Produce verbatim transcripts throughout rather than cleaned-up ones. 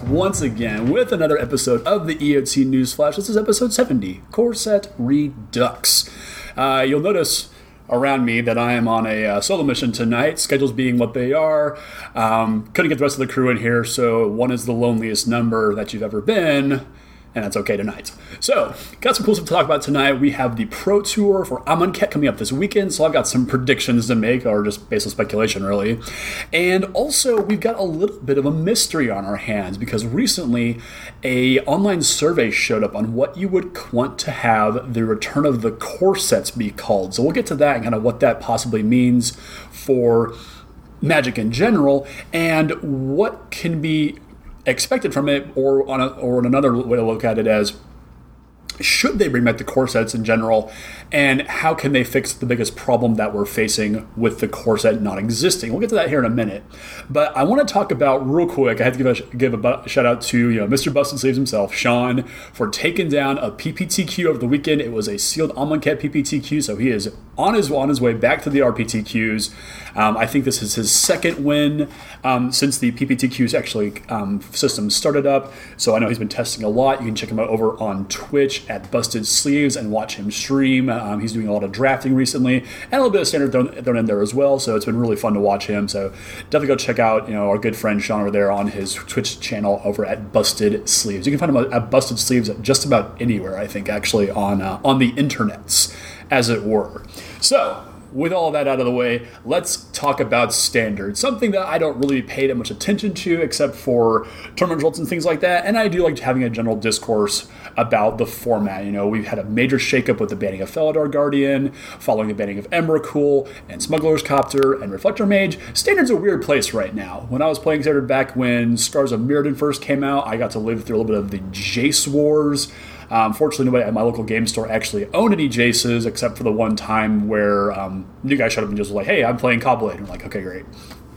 once again with another episode of the E O T Newsflash. This is episode seventy, Core Set Redux. Uh, you'll notice around me that I am on a uh, solo mission tonight, schedules being what they are. Um, couldn't get the rest of the crew in here, so one is the loneliest number that you've ever been, and that's okay tonight. So, got some cool stuff to talk about tonight. We have the Pro Tour for Amonkhet coming up this weekend, so I've got some predictions to make, or just baseless speculation, really. And also, we've got a little bit of a mystery on our hands, because recently, a online survey showed up on what you would want to have the return of the core sets be called. So we'll get to that and kind of what that possibly means for Magic in general, and what can be expected from it, or on a, or on another way to look at it as, should they bring back the core sets in general, and how can they fix the biggest problem that we're facing with the core set not existing? We'll get to that here in a minute. But I want to talk about, real quick, I have to give a, give a shout out to you know Mister Busted Sleeves himself, Sean, for taking down a P P T Q over the weekend. It was a sealed Amonkhet P P T Q, so he is on his on his way back to the R P T Qs. Um, I think this is his second win um, since the P P T Qs actually um, system started up. So I know he's been testing a lot. You can check him out over on Twitch at Busted Sleeves and watch him stream. Um, he's doing a lot of drafting recently, and a little bit of standard thrown, thrown in there as well. So it's been really fun to watch him. So definitely go check out you know our good friend Sean over there on his Twitch channel over at Busted Sleeves. You can find him at Busted Sleeves just about anywhere, I think, actually on uh, on the internets, as it were. So, with all that out of the way, let's talk about standard. Something that I don't really pay that much attention to, except for tournament results and things like that. And I do like having a general discourse about the format. You know, we've had a major shakeup with the banning of Felidar Guardian, following the banning of Emrakul, and Smuggler's Copter, and Reflector Mage. Standard's a weird place right now. When I was playing Standard back when Scars of Mirrodin first came out, I got to live through a little bit of the Jace Wars. Um, fortunately, nobody at my local game store actually owned any Jaces, except for the one time where um, new guy showed up and just was like, hey, I'm playing Cobblade. And I'm like, okay, great.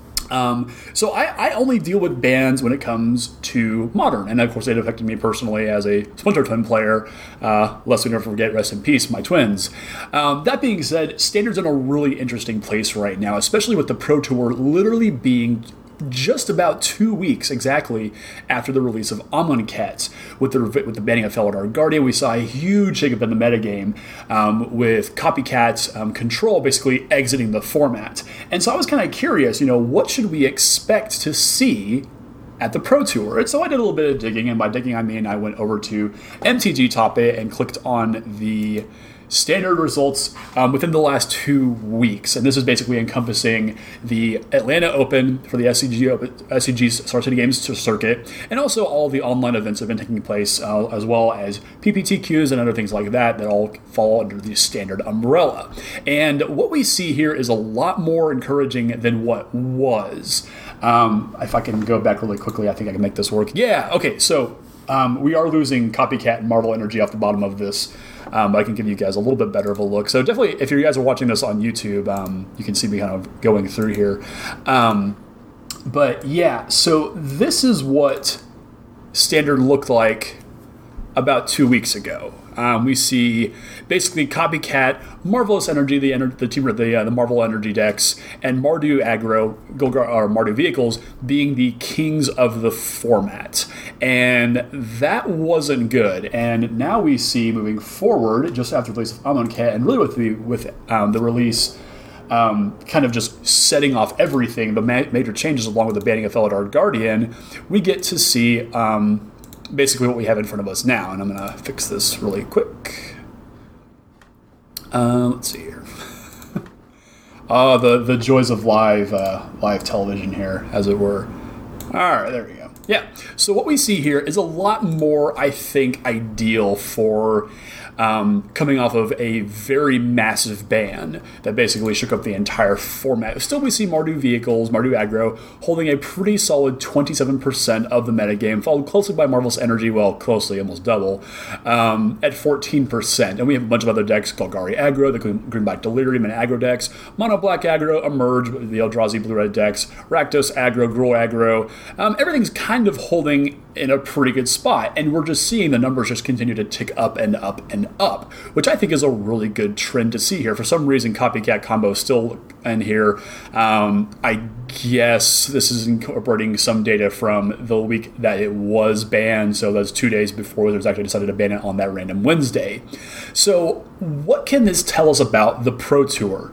Um, so I, I only deal with bans when it comes to Modern. And of course, it affected me personally as a Splinter Twin player. Uh, lest we never forget, rest in peace, my twins. Um, that being said, Standard's in a really interesting place right now, especially with the Pro Tour literally being just about two weeks exactly after the release of Amonkhet. With the with the banning of Felidar Guardian, we saw a huge shakeup in the metagame um, with Copycat um, Control basically exiting the format. And so I was kind of curious, you know, what should we expect to see at the Pro Tour? And so I did a little bit of digging, and by digging I mean I went over to M T G Top eight and clicked on the standard results um, within the last two weeks. And this is basically encompassing the Atlanta Open for the S C G Open, S C G Star City Games circuit, and also all the online events that have been taking place, uh, as well as P P T Qs and other things like that that all fall under the standard umbrella. And what we see here is a lot more encouraging than what was. Um, if I can go back really quickly, I think I can make this work. Yeah, okay, so um, we are losing Copycat and Marvel Energy off the bottom of this. Um, but I can give you guys a little bit better of a look. So definitely, if you guys are watching this on YouTube, um, you can see me kind of going through here. Um, but yeah, so this is what Standard looked like about two weeks ago. Um, we see basically Copycat, Marvelous Energy, the ener- the team, the uh, the Marvel Energy decks, and Mardu Aggro, Golgar, or Mardu Vehicles being the kings of the format, and that wasn't good. And now we see moving forward, just after the release of Amonkhet, and really with the with um, the release. Um, kind of just setting off everything, the ma- major changes along with the banning of Felidar Guardian, we get to see um, basically what we have in front of us now. And I'm going to fix this really quick. Uh, let's see here. uh, the, the joys of live, uh, live television here, as it were. All right, there we go. Yeah, so what we see here is a lot more, I think, ideal for um, coming off of a very massive ban that basically shook up the entire format. Still, we see Mardu Vehicles, Mardu Aggro, holding a pretty solid twenty-seven percent of the metagame, followed closely by Marvelous Energy, well, closely, almost double, um, at fourteen percent. And we have a bunch of other decks, Golgari Aggro, the Greenback Delirium and Aggro decks, Mono Black Aggro, Emerge, the Eldrazi Blue-Red decks, Rakdos Aggro, Gruul Aggro. Um, everything's kind kind of holding in a pretty good spot. And we're just seeing the numbers just continue to tick up and up and up, which I think is a really good trend to see here. For some reason, Copycat Combo is still in here. Um, I guess this is incorporating some data from the week that it was banned. So that's two days before there's actually decided to ban it on that random Wednesday. So what can this tell us about the Pro Tour?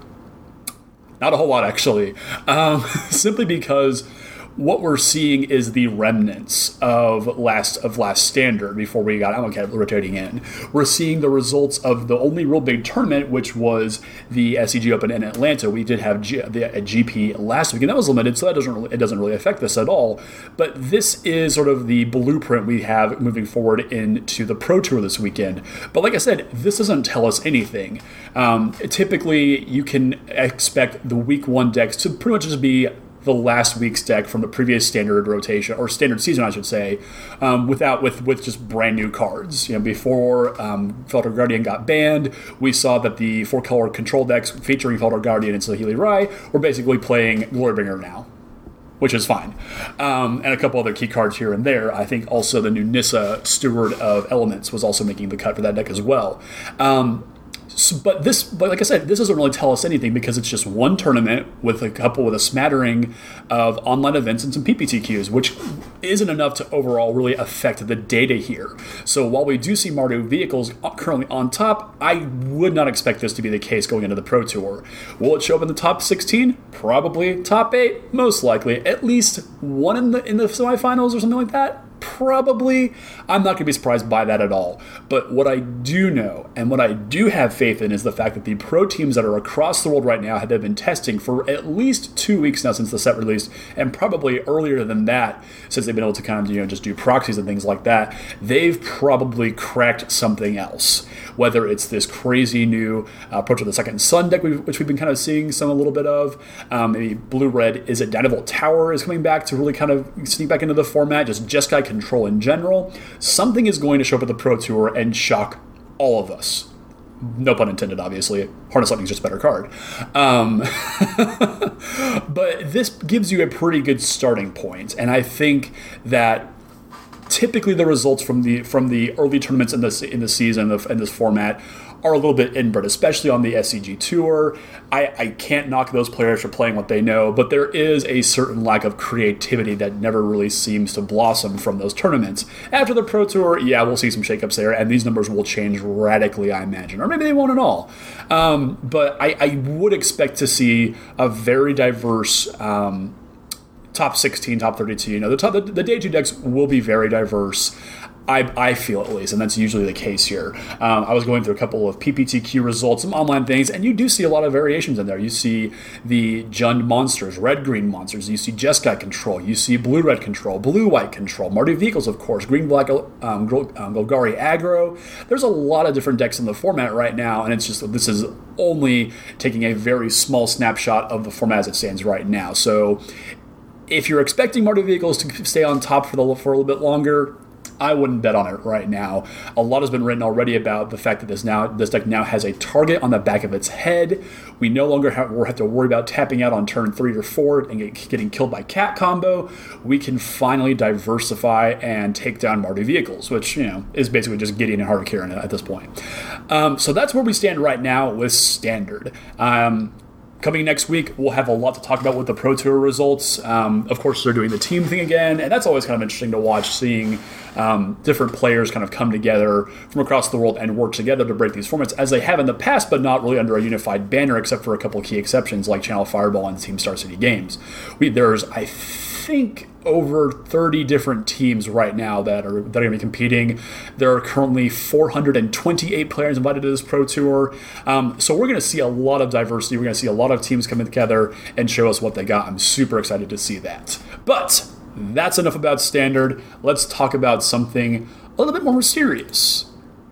Not a whole lot, actually. Um, simply because what we're seeing is the remnants of last of last standard before we got I'm okay, rotating in. We're seeing the results of the only real big tournament, which was the S C G Open in Atlanta. We did have G, the, a G P last week, and that was limited, so that doesn't really, it doesn't really affect this at all. But this is sort of the blueprint we have moving forward into the Pro Tour this weekend. But like I said, this doesn't tell us anything. Um, typically, you can expect the week one decks to pretty much just be the last week's deck from the previous standard rotation or standard season, I should say, um, without with with just brand new cards. You know, before um, Felder Guardian got banned, we saw that the four color control decks featuring Felder Guardian and Saheeli Rai were basically playing Glorybringer now, which is fine, um, and a couple other key cards here and there. I think also the new Nissa Steward of Elements was also making the cut for that deck as well. Um, So, but this, but like I said, this doesn't really tell us anything because it's just one tournament with a couple with a smattering of online events and some P P T Qs, which isn't enough to overall really affect the data here. So while we do see Mardu vehicles currently on top, I would not expect this to be the case going into the Pro Tour. Will it show up in the top sixteen? Probably. Top eight? Most likely. At least one in the in the semifinals or something like that? Probably. I'm not going to be surprised by that at all. But what I do know and what I do have faith in is the fact that the pro teams that are across the world right now have been testing for at least two weeks now since the set released, and probably earlier than that since they've been able to kind of, you know, just do proxies and things like that. They've probably cracked something else. Whether it's this crazy new uh, approach of the Second Sun deck, which we've been kind of seeing some a little bit of. Um, maybe blue-red, is it Dynavolt Tower is coming back to really kind of sneak back into the format, just Jeskai control in general. Something is going to show up at the Pro Tour and shock all of us. No pun intended, obviously. Harness Lightning is just a better card. Um, but this gives you a pretty good starting point, and I think that typically the results from the from the early tournaments in this in the season of in this format are a little bit inbred, especially on the S C G Tour. I, I can't knock those players for playing what they know, but there is a certain lack of creativity that never really seems to blossom from those tournaments. After the Pro Tour, yeah, we'll see some shakeups there, and these numbers will change radically, I imagine. Or maybe they won't at all. Um, but I, I would expect to see a very diverse um, top sixteen, top thirty-two. You know, the, top, the, the day two decks will be very diverse. I, I feel at least, and that's usually the case here. Um, I was going through a couple of P P T Q results, some online things, and you do see a lot of variations in there. You see the Jund monsters, red-green monsters. You see Jeskai control. You see blue-red control, blue-white control, Mardu vehicles, of course, green-black um, um, Golgari aggro. There's a lot of different decks in the format right now, and it's just this is only taking a very small snapshot of the format as it stands right now. So if you're expecting Mardu vehicles to stay on top for, the, for a little bit longer, I wouldn't bet on it right now. A lot has been written already about the fact that this now this deck now has a target on the back of its head. We no longer have, we'll have to worry about tapping out on turn three or four and get, getting killed by cat combo. We can finally diversify and take down Mardu vehicles, which, you know, is basically just Gideon and Harukirin at this point. Um, so that's where we stand right now with Standard. Um, Coming next week, we'll have a lot to talk about with the Pro Tour results. Um, of course, they're doing the team thing again, and that's always kind of interesting to watch, seeing um, different players kind of come together from across the world and work together to break these formats, as they have in the past, but not really under a unified banner, except for a couple of key exceptions like Channel Fireball and Team Star City Games. We, there's, I think, over thirty different teams right now that are that are going to be competing. There are currently four hundred twenty-eight players invited to this Pro Tour. Um, so we're going to see a lot of diversity. We're going to see a lot of teams coming together and show us what they got. I'm super excited to see that. But that's enough about Standard. Let's talk about something a little bit more serious.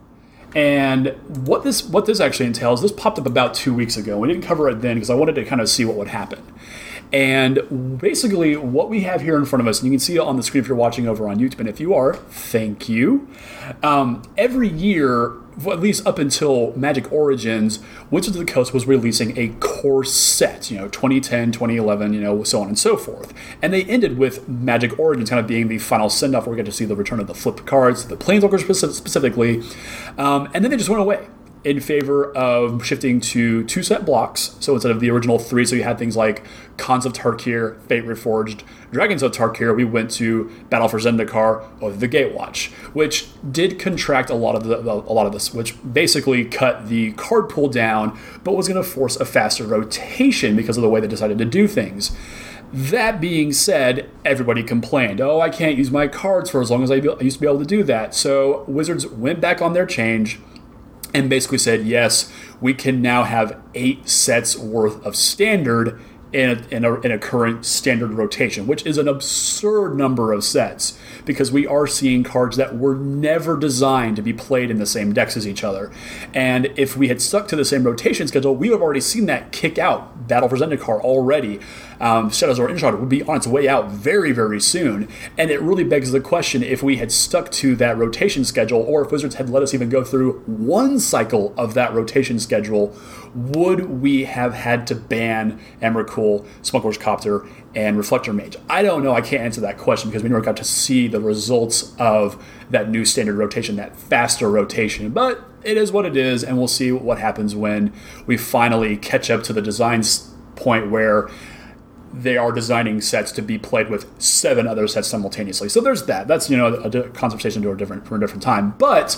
And what this what this actually entails, this popped up about two weeks ago. We didn't cover it then because I wanted to kind of see what would happen. And basically what we have here in front of us, and you can see it on the screen if you're watching over on YouTube, and if you are, thank you. Um, every year at least up until Magic Origins, Wizards of the Coast was releasing a core set, you know, twenty ten, twenty eleven, you know, so on and so forth. And they ended with Magic Origins kind of being the final send-off where we get to see the return of the flipped cards, the Planeswalkers specifically, um, and then they just went away in favor of shifting to two-set blocks. So instead of the original three, so you had things like Khans of Tarkir, Fate Reforged, Dragons of Tarkir, we went to Battle for Zendikar, or the Gatewatch, which did contract a lot of the, a lot of this, which basically cut the card pool down, but was going to force a faster rotation because of the way they decided to do things. That being said, everybody complained, oh, I can't use my cards for as long as I used to be able to do that. So Wizards went back on their change and basically said, yes, we can now have eight sets worth of standard in a, in a, in a current standard rotation, which is an absurd number of sets because we are seeing cards that were never designed to be played in the same decks as each other. And if we had stuck to the same rotation schedule, we would have already seen that kick out. Battle for Zendikar already. Um, Shadows of Innistrad would be on its way out very, very soon. And it really begs the question, if we had stuck to that rotation schedule, or if Wizards had let us even go through one cycle of that rotation schedule, would we have had to ban Emrakul, Smuggler's Copter, and Reflector Mage? I don't know. I can't answer that question because we never got to see the results of that new standard rotation, that faster rotation. But it is what it is, and we'll see what happens when we finally catch up to the design point where they are designing sets to be played with seven other sets simultaneously. So there's that. That's, you know, a conversation to a different for a different time. But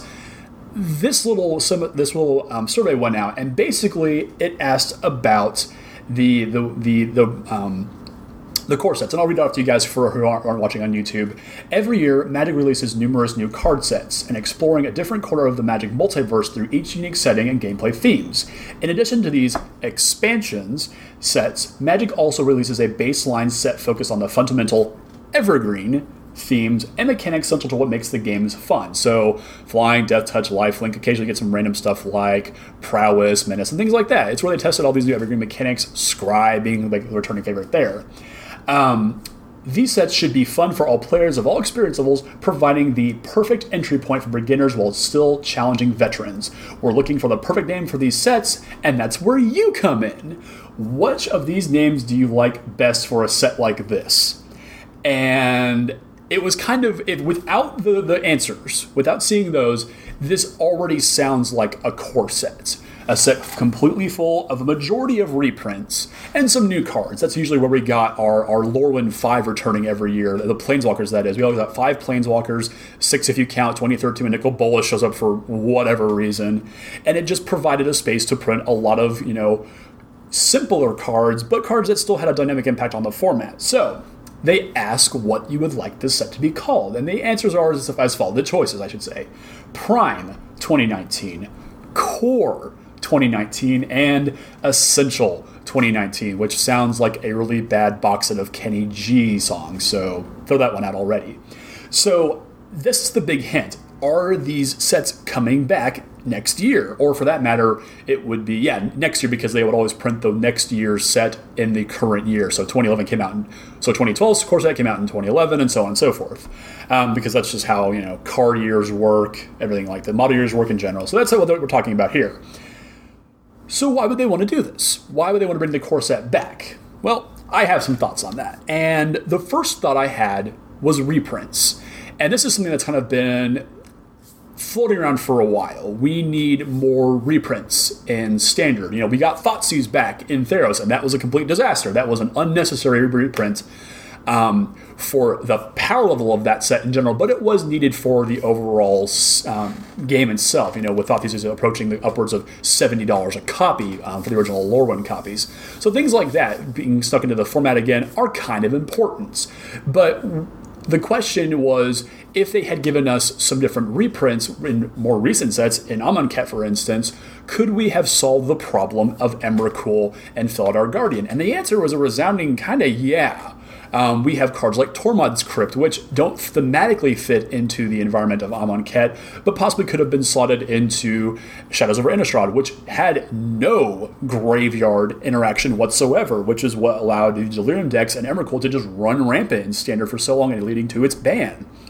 this little some this little um, survey went out, and basically it asked about the the the the um, the core sets, and I'll read it off to you guys for who aren't, aren't watching on YouTube. Every year, Magic releases numerous new card sets, and exploring a different corner of the Magic multiverse through each unique setting and gameplay themes. In addition to these expansions sets, Magic also releases a baseline set focused on the fundamental evergreen themes and mechanics central to what makes the games fun. So, flying, death touch, lifelink, occasionally get some random stuff like prowess, menace, and things like that. It's where they tested all these new evergreen mechanics, Scry being like the returning favorite there. Um, these sets should be fun for all players of all experience levels, providing the perfect entry point for beginners while still challenging veterans. We're looking for the perfect name for these sets, and that's where you come in. Which of these names do you like best for a set like this? And it was kind of, if, without the, the answers, without seeing those, this already sounds like a core set. A set completely full of a majority of reprints and some new cards. That's usually where we got our, our Lorwyn five returning every year. The Planeswalkers, that is. We always got five Planeswalkers, six if you count twenty thirteen when Nicol Bolas shows up for whatever reason. And it just provided a space to print a lot of, you know, simpler cards, but cards that still had a dynamic impact on the format. So they ask what you would like this set to be called. And the answers are as, as follows. The choices, I should say. Prime twenty nineteen. Core twenty nineteen, and Essential twenty nineteen, which sounds like a really bad box set of Kenny G songs, so throw that one out already. So this is the big hint. Are these sets coming back next year? Or for that matter, it would be, yeah, next year, because they would always print the next year's set in the current year. So twenty eleven came out, in, so twenty twelve's core set came out in twenty eleven, and so on and so forth. Um, because that's just how, you know, card years work, everything like that, model years work in general. So that's what we're talking about here. So why would they want to do this? Why would they want to bring the core set back? Well, I have some thoughts on that. And the first thought I had was reprints. And this is something that's kind of been floating around for a while. We need more reprints in Standard. You know, we got Thoughtseize back in Theros, and that was a complete disaster. That was an unnecessary reprint um, for the power level of that set in general, but it was needed for the overall um, game itself. You know, with Thoughtseize approaching the upwards of seventy dollars a copy um, for the original Lorwyn copies. So things like that, being stuck into the format again, are kind of important. But the question was, if they had given us some different reprints in more recent sets, in Amonkhet, for instance, could we have solved the problem of Emrakul and Felidar Guardian? And the answer was a resounding kind of yeah. Um, we have cards like Tormod's Crypt, which don't thematically fit into the environment of Amonkhet, but possibly could have been slotted into Shadows over Innistrad, which had no graveyard interaction whatsoever, which is what allowed the Delirium decks and Emrakul to just run rampant in Standard for so long and leading to its ban.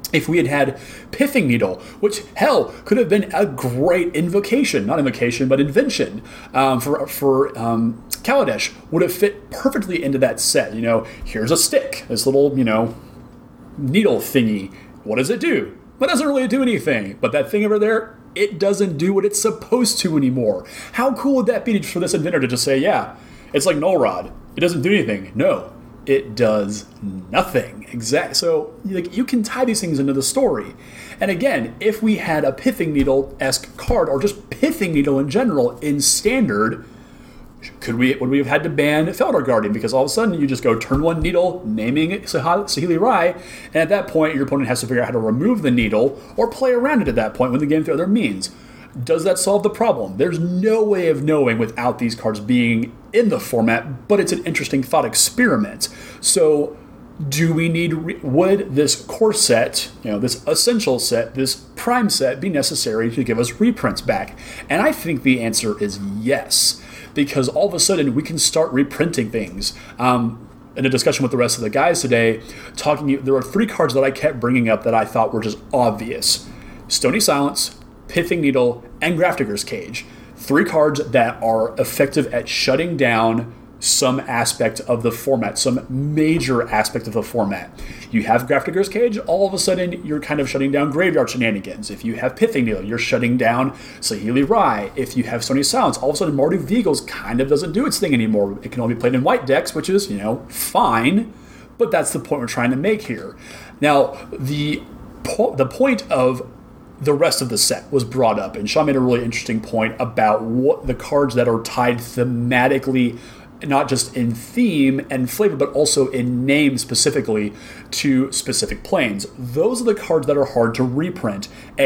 If we had had Pithing Needle, which, hell, could have been a great invocation, not invocation, but invention um, for for um, Kaladesh, would have fit perfectly into that set. You know, here's a stick, this little, you know, needle thingy. What does it do? Well, it doesn't really do anything, but that thing over there, it doesn't do what it's supposed to anymore. How cool would that be for this inventor to just say, yeah, it's like Null Rod. It doesn't do anything. No. It does nothing. Exactly. So like, you can tie these things into the story. And again, if we had a Pithing Needle-esque card, or just Pithing Needle in general, in Standard, could we would we have had to ban Felidar Guardian? Because all of a sudden you just go turn one needle, naming it Saheeli Rai, and at that point your opponent has to figure out how to remove the needle or play around it at that point when the game through other means. Does that solve the problem? There's no way of knowing without these cards being in the format, but it's an interesting thought experiment. So do we need, re- would this core set, you know, this essential set, this prime set be necessary to give us reprints back? And I think the answer is yes, because all of a sudden we can start reprinting things. Um, in a discussion with the rest of the guys today, talking, there were three cards that I kept bringing up that I thought were just obvious. Stony Silence, Pithing Needle, and Grafdigger's Cage. Three cards that are effective at shutting down some aspect of the format, some major aspect of the format. You have Grafdigger's Cage, all of a sudden you're kind of shutting down graveyard shenanigans. If you have Pithing Needle, you're shutting down Saheeli Rai. If you have Stony Silence, all of a sudden Mardu Vigils kind of doesn't do its thing anymore. It can only be played in white decks, which is, you know, fine, but that's the point we're trying to make here. Now, the po- the point of the rest of the set was brought up, and Sean made a really interesting point about what the cards that are tied thematically, not just in theme and flavor, but also in name specifically to specific planes. Those are the cards that are hard to reprint,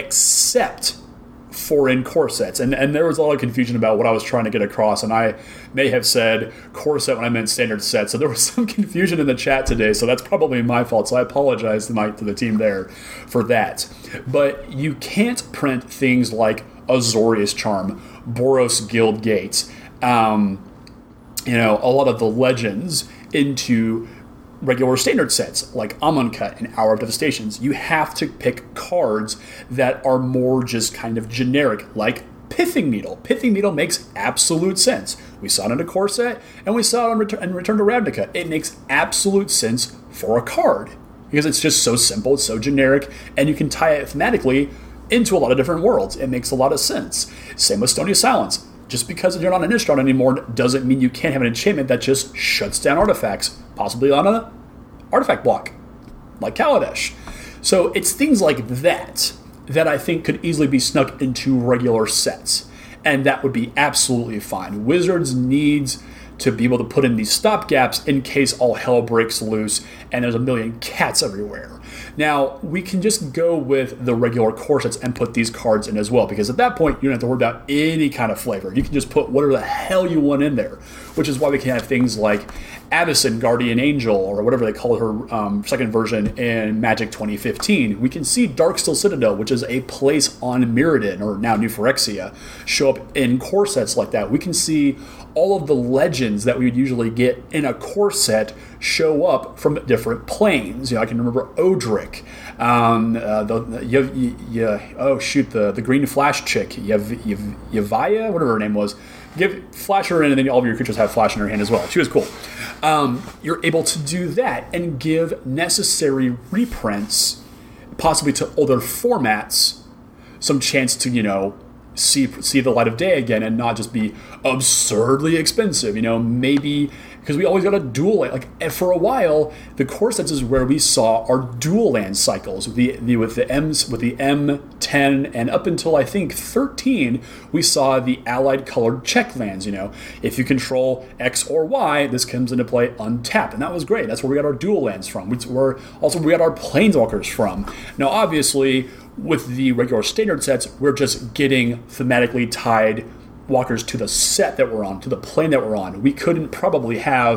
except for in core sets. And, and there was a lot of confusion about what I was trying to get across, and I may have said core set when I meant standard set, so there was some confusion in the chat today, so that's probably my fault, so I apologize tonight to the team there for that. But you can't print things like Azorius Charm, Boros Guild Gates, um, you know, a lot of the legends into regular standard sets like Amonkhet and Hour of Devastations. You have to pick cards that are more just kind of generic, like Pithing Needle. Pithing Needle makes absolute sense. We saw it in a core set, and we saw it in Return, in Return to Ravnica. It makes absolute sense for a card because it's just so simple, it's so generic, and you can tie it thematically into a lot of different worlds. It makes a lot of sense. Same with Stony Silence. Just because you're not an Innistrad anymore doesn't mean you can't have an enchantment that just shuts down artifacts, possibly on a artifact block, like Kaladesh. So it's things like that that I think could easily be snuck into regular sets, and that would be absolutely fine. Wizards needs to be able to put in these stopgaps in case all hell breaks loose and there's a million cats everywhere. Now, we can just go with the regular core sets and put these cards in as well, because at that point, you don't have to worry about any kind of flavor. You can just put whatever the hell you want in there, which is why we can have things like Avacyn Guardian Angel, or whatever they call her um, second version in Magic twenty fifteen. We can see Darksteel Citadel, which is a place on Mirrodin, or now New Phyrexia, show up in core sets like that. We can see all of the legends that we would usually get in a core set show up from different planes. You know, I can remember Odric, um, uh, the, the y- y- y- oh shoot, the the green flash chick, Yav- Yav- Yavaya, whatever her name was. Give flash her in, and then all of your creatures have flash in her hand as well. She was cool. Um, you're able to do that and give necessary reprints, possibly to other formats, some chance to, you know, see see the light of day again and not just be absurdly expensive. You know, maybe because we always got a dual land. Like for a while, the core sets is where we saw our dual land cycles with the, the with the M's with the M ten and up until I think thirteen, we saw the allied colored check lands. You know, if you control X or Y, this comes into play untapped, and that was great. That's where we got our dual lands from. We were also we got our planeswalkers from. Now, obviously, with the regular standard sets, we're just getting thematically tied walkers to the set that we're on, to the plane that we're on. We couldn't probably have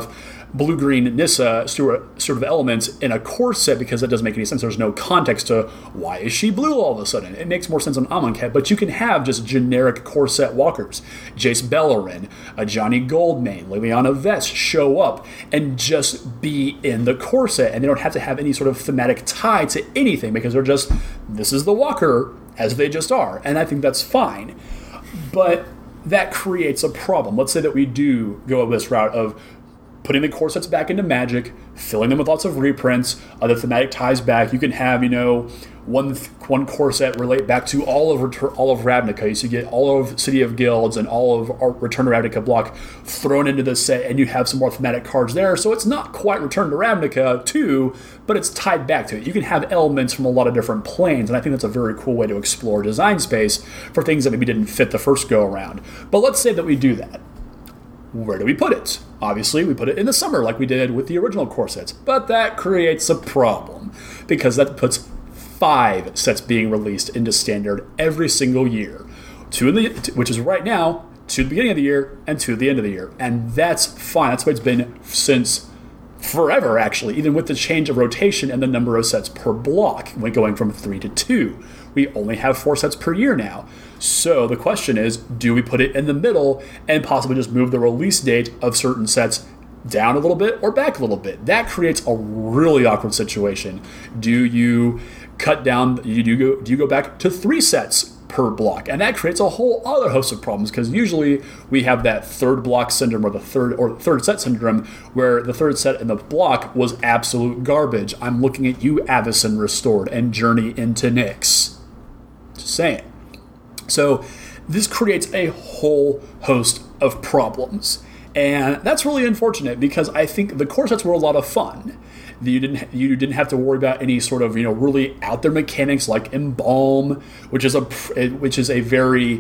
blue-green Nissa sort of elements in a core set because that doesn't make any sense. There's no context to why is she blue all of a sudden. It makes more sense on Amonkhet, but you can have just generic core set walkers. Jace Beleren, a Johnny Goldmane, Liliana Vess show up and just be in the core set, and they don't have to have any sort of thematic tie to anything because they're just, this is the walker as they just are, and I think that's fine. But that creates a problem. Let's say that we do go this route of putting the core sets back into Magic, filling them with lots of reprints, other thematic ties back. You can have, you know, one one core set relate back to all of Retur- all of Ravnica. So you get all of City of Guilds and all of our Return to Ravnica block thrown into the set, and you have some more thematic cards there. So it's not quite Return to Ravnica two, but it's tied back to it. You can have elements from a lot of different planes, and I think that's a very cool way to explore design space for things that maybe didn't fit the first go around. But let's say that we do that. Where do we put it? Obviously, we put it in the summer like we did with the original core sets, but that creates a problem because that puts five sets being released into Standard every single year, two in the which is right now, two at the beginning of the year and two at the end of the year, and that's fine. That's the way it's been since forever, actually, even with the change of rotation and the number of sets per block, when going from three to two. We only have four sets per year now. So the question is, do we put it in the middle and possibly just move the release date of certain sets down a little bit or back a little bit? That creates a really awkward situation. Do you cut down, do you go, do you go back to three sets per block? And that creates a whole other host of problems because usually we have that third block syndrome or the third or third set syndrome where the third set in the block was absolute garbage. I'm looking at you, Avacyn Restored and Journey into Nyx. Just saying. So this creates a whole host of problems. And that's really unfortunate because I think the core sets were a lot of fun. You didn't you didn't have to worry about any sort of, you know, really out there mechanics like Embalm, which is a which is a very,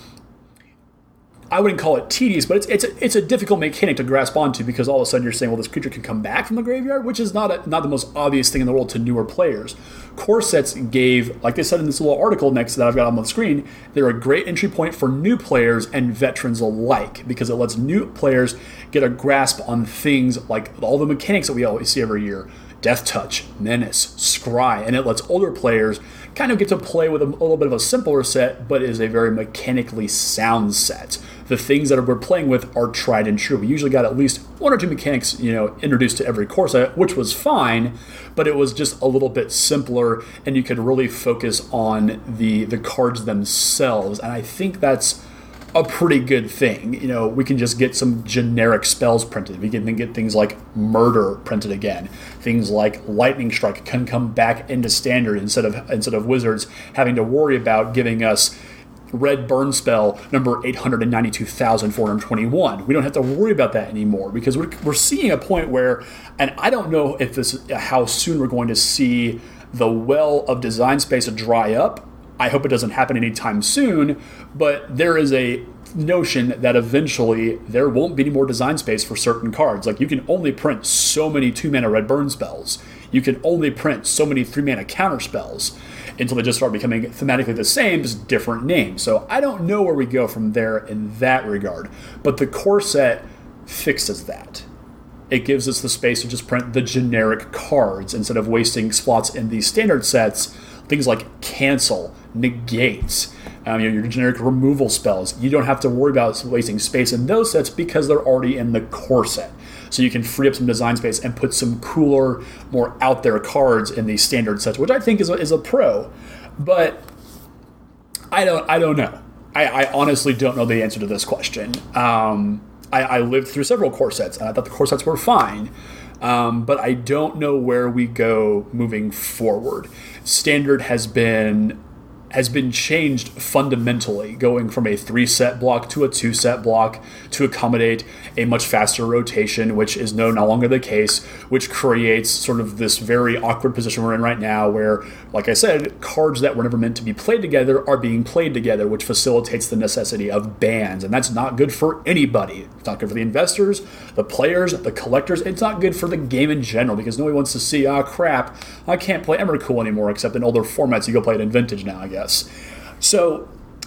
I wouldn't call it tedious, but it's it's a, it's a difficult mechanic to grasp onto because all of a sudden you're saying, well, this creature can come back from the graveyard, which is not a, not the most obvious thing in the world to newer players. Core sets gave, like they said in this little article next that I've got on the screen, they're a great entry point for new players and veterans alike because it lets new players get a grasp on things like all the mechanics that we always see every year. Death Touch, Menace, Scry, and it lets older players kind of get to play with a, a little bit of a simpler set, but is a very mechanically sound set. The things that we're playing with are tried and true. We usually got at least one or two mechanics, you know, introduced to every core set, which was fine, but it was just a little bit simpler, and you could really focus on the the cards themselves. And I think that's a pretty good thing. You know, we can just get some generic spells printed. We can then get things like Murder printed again. Things like Lightning Strike can come back into Standard instead of instead of Wizards having to worry about giving us Red Burn spell number eight hundred ninety-two thousand four hundred twenty-one. We don't have to worry about that anymore because we're, we're seeing a point where, and I don't know if this how soon we're going to see the well of design space dry up. I hope it doesn't happen anytime soon, but there is a notion that eventually there won't be any more design space for certain cards. Like, you can only print so many two-mana Red Burn spells. You can only print so many three-mana counter spells until they just start becoming thematically the same, just different names. So I don't know where we go from there in that regard, but the core set fixes that. It gives us the space to just print the generic cards instead of wasting slots in these standard sets. Things like Cancel, Negate, um, you know, your generic removal spells. You don't have to worry about wasting space in those sets because they're already in the core set. So you can free up some design space and put some cooler, more out there cards in these standard sets, which I think is a, is a pro. But I don't I don't know. I, I honestly don't know the answer to this question. Um, I, I lived through several core sets, and I thought the core sets were fine. Um, but I don't know where we go moving forward. Standard has been has been changed fundamentally, going from a three-set block to a two-set block to accommodate a much faster rotation, which is no, no longer the case, which creates sort of this very awkward position we're in right now where, like I said, cards that were never meant to be played together are being played together, which facilitates the necessity of bans, and that's not good for anybody. It's not good for the investors, the players, the collectors. It's not good for the game in general because nobody wants to see, ah, oh, crap, I can't play Emrakul anymore except in older formats. You go play it in Vintage now, I guess. So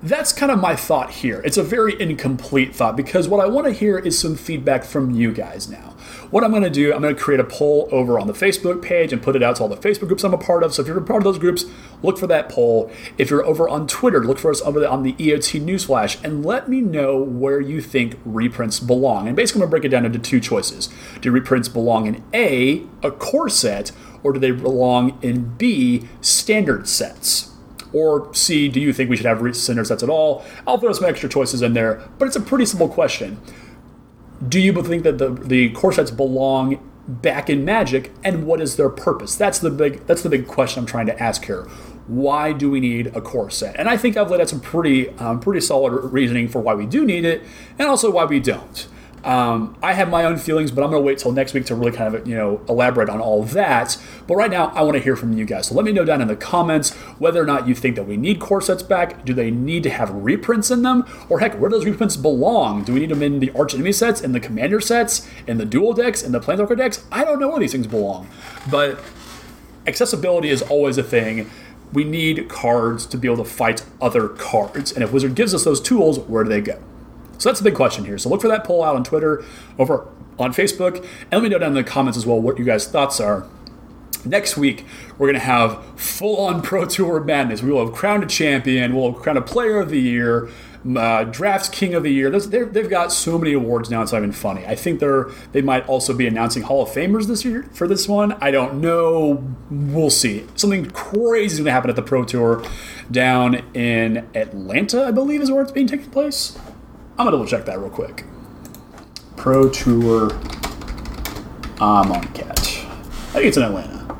that's kind of my thought here. It's a very incomplete thought because what I want to hear is some feedback from you guys now. What I'm going to do, I'm going to create a poll over on the Facebook page and put it out to all the Facebook groups I'm a part of. So if you're a part of those groups, look for that poll. If you're over on Twitter, look for us over on the E O T Newsflash and let me know where you think reprints belong. And basically, I'm going to break it down into two choices. Do reprints belong in A, a core set, or do they belong in B, standard sets? Or C, do you think we should have standard sets at all? I'll throw some extra choices in there, but it's a pretty simple question. Do you think that the, the core sets belong back in Magic, and what is their purpose? That's the big that's the big question I'm trying to ask here. Why do we need a core set? And I think I've laid out some pretty um, pretty solid reasoning for why we do need it, and also why we don't. Um, I have my own feelings, but I'm going to wait till next week to really kind of, you know, elaborate on all that. But right now, I want to hear from you guys. So let me know down in the comments whether or not you think that we need core sets back. Do they need to have reprints in them? Or heck, where do those reprints belong? Do we need them in the Arch Enemy sets, in the Commander sets, in the Dual decks, in the Planeswalker decks? I don't know where these things belong. But accessibility is always a thing. We need cards to be able to fight other cards. And if Wizard gives us those tools, where do they go? So that's the big question here. So look for that poll out on Twitter, over on Facebook, and let me know down in the comments as well what you guys' thoughts are. Next week, we're going to have full-on Pro Tour madness. We will have crowned a champion, we'll have crowned a player of the year, uh, drafts king of the year. They've got so many awards now, it's not even funny. I think they're they might also be announcing Hall of Famers this year for this one. I don't know. We'll see. Something crazy is going to happen at the Pro Tour down in Atlanta, I believe is where it's being taking place. I'm going to double check that real quick. Pro Tour I'm on catch. I think it's in Atlanta.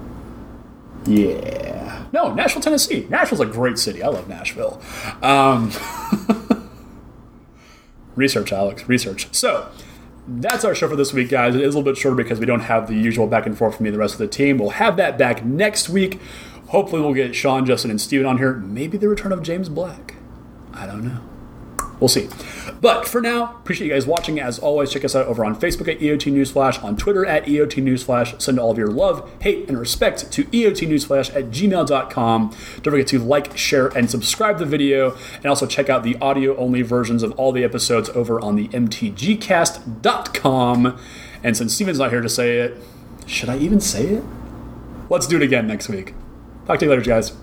Yeah. No, Nashville, Tennessee. Nashville's a great city. I love Nashville. Um, research, Alex. Research. So, that's our show for this week, guys. It is a little bit shorter because we don't have the usual back and forth from me and the rest of the team. We'll have that back next week. Hopefully we'll get Sean, Justin, and Steven on here. Maybe the return of James Black. I don't know. We'll see. But for now, appreciate you guys watching. As always, check us out over on Facebook at E O T Newsflash, on Twitter at E O T Newsflash. Send all of your love, hate, and respect to E O T Newsflash at gmail dot com. Don't forget to like, share, and subscribe to the video. And also check out the audio-only versions of all the episodes over on the M T G cast dot com. And since Steven's not here to say it, should I even say it? Let's do it again next week. Talk to you later, guys.